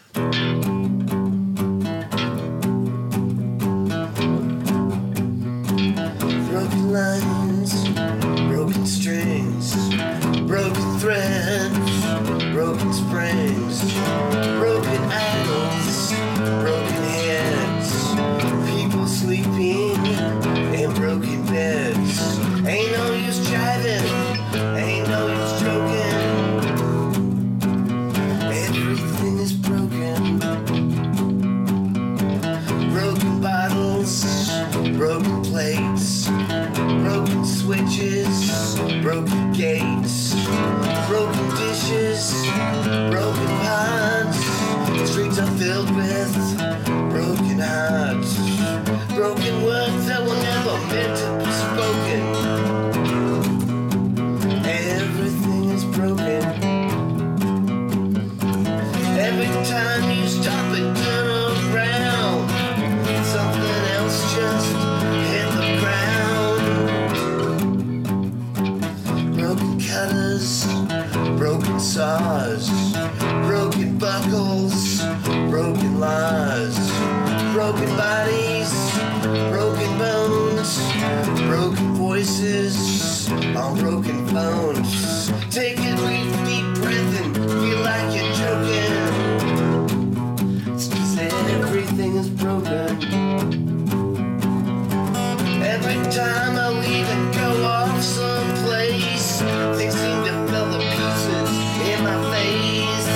Broken lines, broken strings, broken threads, broken springs, broken idols, broken heads, people sleeping in broken beds. Ain't no use jiving, ain't no use joking. Everything is broken. Broken bottles, broken plates, broken switches, broken gates, broken dishes, broken pots. Streets are filled with broken hearts, broken words that were never meant to be spoken. Everything is broken. Every time you stop and turn around, something else just hit the ground. Broken cutters, broken saws, broken buckles, broken laws, broken bodies, broken bones, broken voices on broken phones. Take a deep breath and feel like you're joking. It's 'cause everything is broken. Every time I leave and go off someplace, things seem to fell to pieces in my face.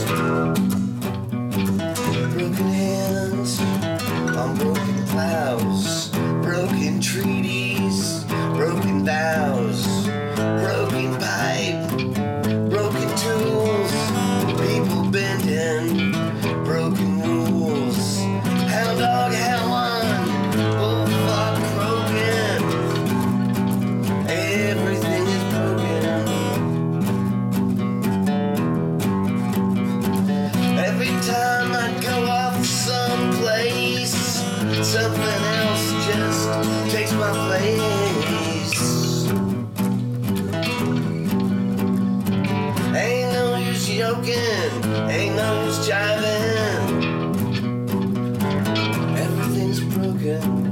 Broken hands on broken plows, broken treaties, broken vows, broken pipe, broken tools, people bending, broken rules. Hound dog, hell on, bullfuck broken. Everything is broken. Every time I go off someplace, something else just takes my place. Ain't no use joking, ain't no use jiving. Everything's broken.